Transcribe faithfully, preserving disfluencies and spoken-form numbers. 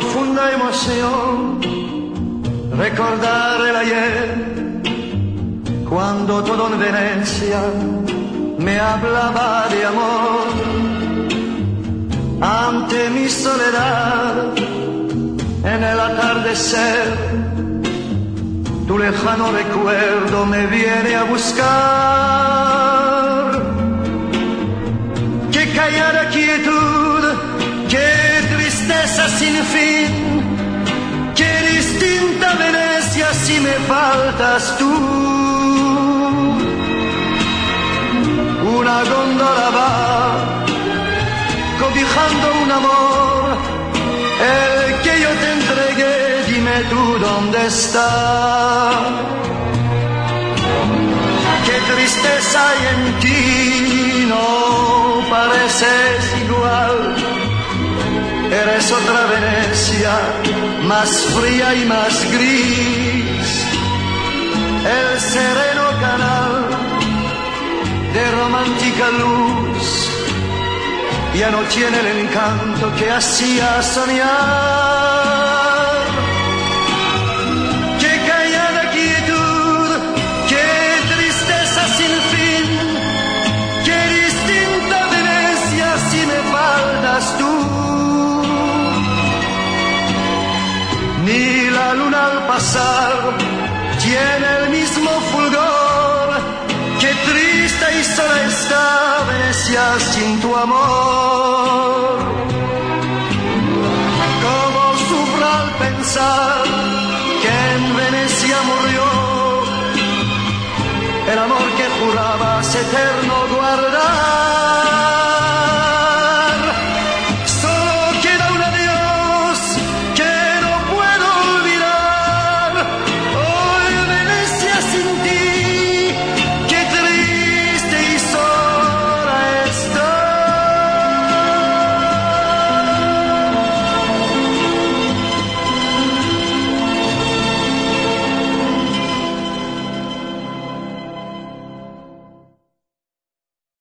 profunda emoción recordar el ayer, cuando todo en Venecia me hablaba de amor. Ante mi soledad, en el atardecer, tu lejano recuerdo me viene a buscar. Qué callada quietud, qué tristeza sin fin, qué distinta Venecia si me faltas tú. Una góndola va cobijando un amor, el que yo te entregué, dime tú dónde está. Qué tristeza hay en ti, no pareces igual. Eres otra Venecia, más fría y más gris. El sereno canal de romántica luz ya no tiene el encanto que hacía soñar. Qué callada quietud, qué tristeza sin fin, qué distinta Venecia si me faltas tú. Ni la luna al pasar tiene el mismo fulgor. Qué triste y sola está Venecia sin tu amor. Cómo sufro al pensar que en Venecia murió el amor que jurabas eterno